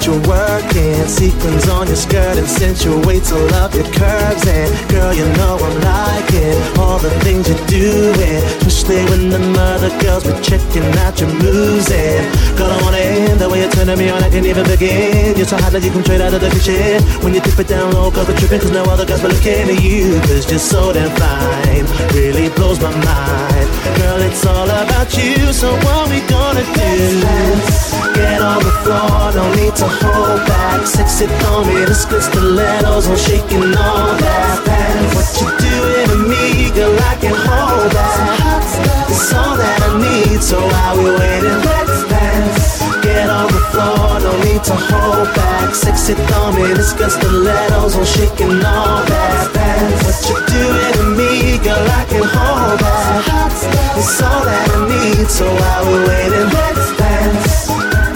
that you're working. Sequins on your skirt and accentuates all of your curves. And girl, you know I'm liking all the things you're doing, especially when the other girls be checking out your moves. And girl, I wanna end the way you're turning me on, I can't even begin. You're so hot like you come straight out of the kitchen. When you dip it down low, girl, we're tripping, cause no other guys be looking at you. Cause you're so damn fine, really blows my mind. Girl, it's all about you, so what we gonna do? Get on the floor, no need to hold back. Sexy on me, this good stilettos, I'm shaking all that. What you doing to me, girl, I can hold that. It's all that I need, so while we waiting, let's dance. Get on the floor, no need to hold back. Sexy on me, this good stilettos, I'm shaking all that. What you doing to me, girl, I can hold that. It's all that I need, so while we waiting, let's dance.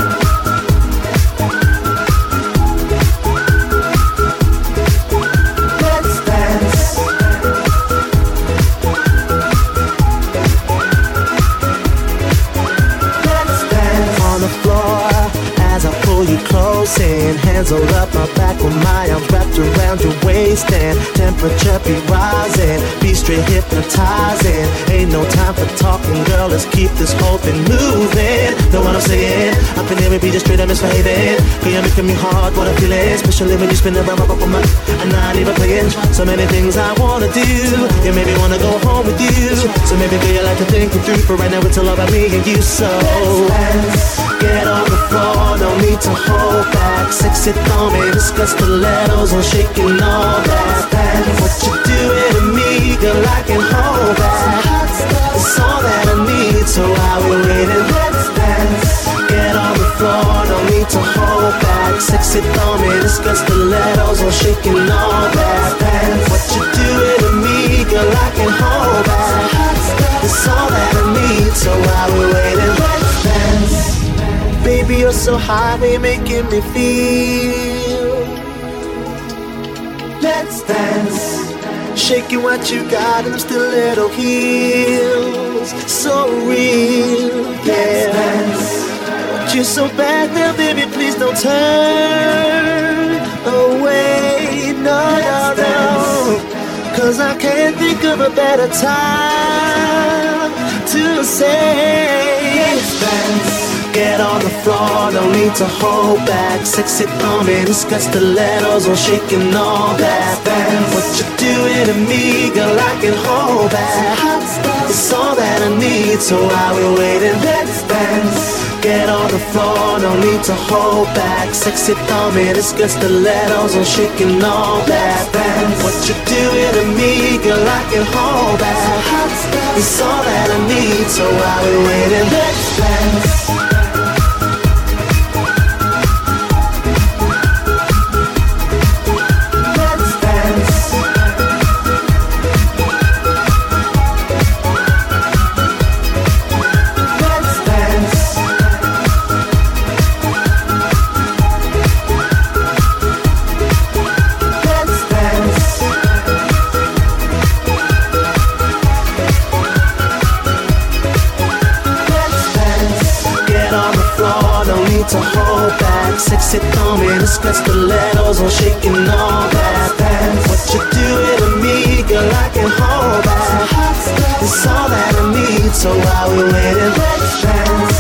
Close in, hands all up my back with my arms wrapped around your waist, and temperature be rising, be straight hypnotizing. Ain't no time for talking, girl, let's keep this whole thing moving. Know what I'm saying? Up in here, be just straight up misbehaving. Girl, you're making me hard, what I'm feeling, especially when you spin around my my and I ain't even playing. So many things I wanna do, you maybe wanna go home with you. So maybe girl, you like to think it through, but right now it's all about me and you. So get on the floor, no need to hold back. Sexy on me, discuss stilettos, I'm shaking all that. What you doing to me, girl, I can hold that. It's all that I need, so while we're waiting, let's dance. Get on the floor, no need to hold back. Sexy on me, discuss stilettos, I'm shaking all that. What you doing to me, girl, I can hold that. It's all that I need, so while we're waiting, let's dance. Baby, you're so high, you're making me feel. Let's dance. Shaking what you got in them stiletto heels. So real, yeah. Let's dance. Want you so bad now, baby, please don't turn away. No, no, no. Cause I can't think of a better time to say let's dance. Get on the floor, no need to hold back. Sexy on me, this got stilettos, I'm shaking all that. What you doing to me, girl, I can hold back. It's all that I need, so while we're waiting, let's dance. Get on the floor, no need to hold back. Sexy on me, this got stilettos, I'm shaking all that. What you doing to me, girl, I can hold back. It's all that I need, so while we're waiting, let's dance. To hold back, sexy on me, this got stilettos, I'm shaking all that. What you doing to me, girl, I can hold that. It's all that I need, so while we're waiting, let's dance.